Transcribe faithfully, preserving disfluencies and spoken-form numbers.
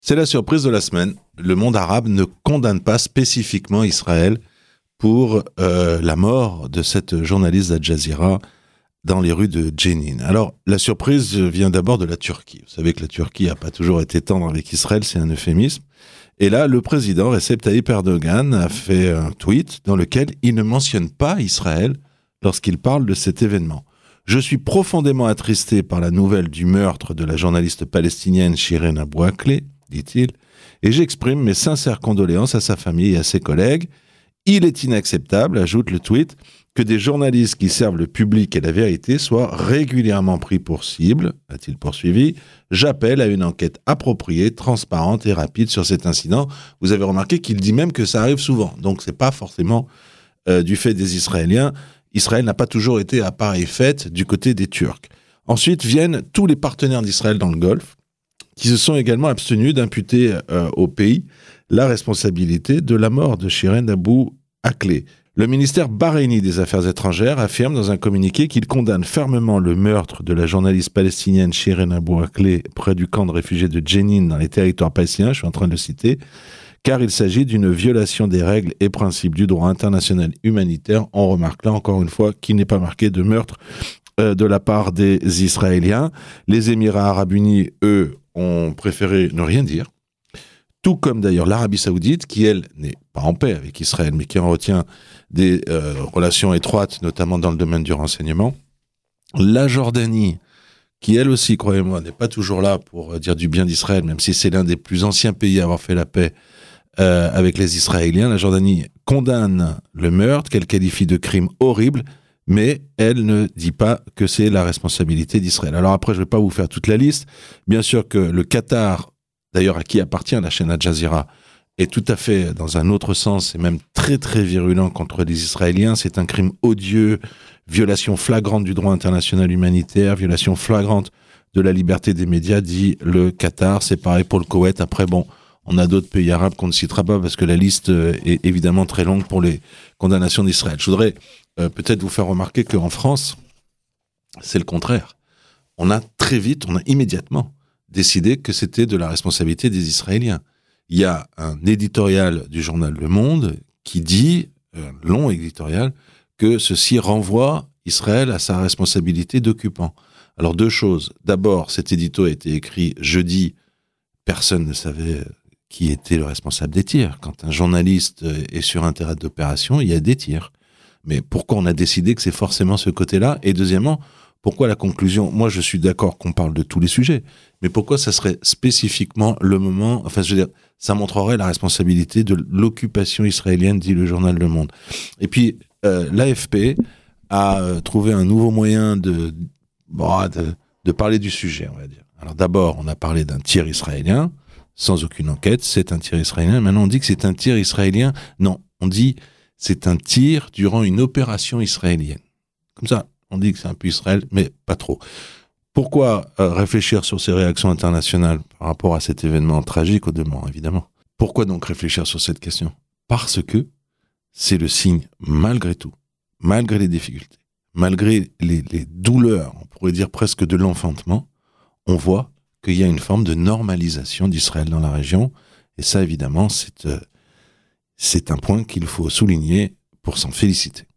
C'est la surprise de la semaine. Le monde arabe ne condamne pas spécifiquement Israël pour euh, la mort de cette journaliste d'Al Jazeera dans les rues de Jenin. Alors, la surprise vient d'abord de la Turquie. Vous savez que la Turquie n'a pas toujours été tendre avec Israël, c'est un euphémisme. Et là, le président Recep Tayyip Erdogan a fait un tweet dans lequel il ne mentionne pas Israël lorsqu'il parle de cet événement. « Je suis profondément attristé par la nouvelle du meurtre de la journaliste palestinienne Shirin Abu Akleh, dit-il, et j'exprime mes sincères condoléances à sa famille et à ses collègues. Il est inacceptable, ajoute le tweet, que des journalistes qui servent le public et la vérité soient régulièrement pris pour cible, a-t-il poursuivi. J'appelle à une enquête appropriée, transparente et rapide sur cet incident. Vous avez remarqué qu'il dit même que ça arrive souvent, donc c'est pas forcément euh, du fait des Israéliens. Israël n'a pas toujours été à pareille fête du côté des Turcs. Ensuite viennent tous les partenaires d'Israël dans le Golfe, qui se sont également abstenus d'imputer euh, au pays la responsabilité de la mort de Shirin Abu Akleh. Le ministère bahreïni des Affaires étrangères affirme dans un communiqué qu'il condamne fermement le meurtre de la journaliste palestinienne Shirin Abu Akleh près du camp de réfugiés de Jenin dans les territoires palestiniens, je suis en train de le citer, car il s'agit d'une violation des règles et principes du droit international humanitaire. On remarque là encore une fois qu'il n'est pas marqué de meurtre euh, de la part des Israéliens. Les Émirats arabes unis, eux, ont préféré ne rien dire, tout comme d'ailleurs l'Arabie saoudite, qui elle n'est pas en paix avec Israël, mais qui en retient des euh, relations étroites, notamment dans le domaine du renseignement. La Jordanie, qui elle aussi, croyez-moi, n'est pas toujours là pour dire du bien d'Israël, même si c'est l'un des plus anciens pays à avoir fait la paix euh, avec les Israéliens. La Jordanie condamne le meurtre, qu'elle qualifie de crime horrible, mais elle ne dit pas que c'est la responsabilité d'Israël. Alors après, je ne vais pas vous faire toute la liste. Bien sûr que le Qatar, d'ailleurs à qui appartient la chaîne Al Jazeera, est tout à fait dans un autre sens, et même très très virulent contre les Israéliens. C'est un crime odieux, violation flagrante du droit international humanitaire, violation flagrante de la liberté des médias, dit le Qatar. C'est pareil pour le Koweït. Après, bon, on a d'autres pays arabes qu'on ne citera pas parce que la liste est évidemment très longue pour les condamnations d'Israël. Je voudrais euh, peut-être vous faire remarquer qu'en France, c'est le contraire. On a très vite, on a immédiatement décidé que c'était de la responsabilité des Israéliens. Il y a un éditorial du journal Le Monde qui dit, un long éditorial, que ceci renvoie Israël à sa responsabilité d'occupant. Alors deux choses. D'abord, cet édito a été écrit jeudi. Personne ne savait qui était le responsable des tirs. Quand un journaliste est sur un terrain d'opération, il y a des tirs. Mais pourquoi on a décidé que c'est forcément ce côté-là ? Et deuxièmement, pourquoi la conclusion ? Moi, je suis d'accord qu'on parle de tous les sujets, mais pourquoi ça serait spécifiquement le moment... Enfin, je veux dire, ça montrerait la responsabilité de l'occupation israélienne, dit le journal Le Monde. Et puis, euh, l'A F P a euh, trouvé un nouveau moyen de, bon, de, de parler du sujet, on va dire. Alors d'abord, on a parlé d'un tir israélien, sans aucune enquête, c'est un tir israélien. Maintenant, on dit que c'est un tir israélien. Non, on dit c'est un tir durant une opération israélienne. Comme ça, on dit que c'est un peu Israël, mais pas trop. Pourquoi euh, réfléchir sur ces réactions internationales par rapport à cet événement tragique au demeurant, évidemment ? Pourquoi donc réfléchir sur cette question ? Parce que c'est le signe, malgré tout, malgré les difficultés, malgré les, les douleurs, on pourrait dire presque de l'enfantement, on voit qu'il y a une forme de normalisation d'Israël dans la région. Et ça, évidemment, c'est, euh, c'est un point qu'il faut souligner pour s'en féliciter.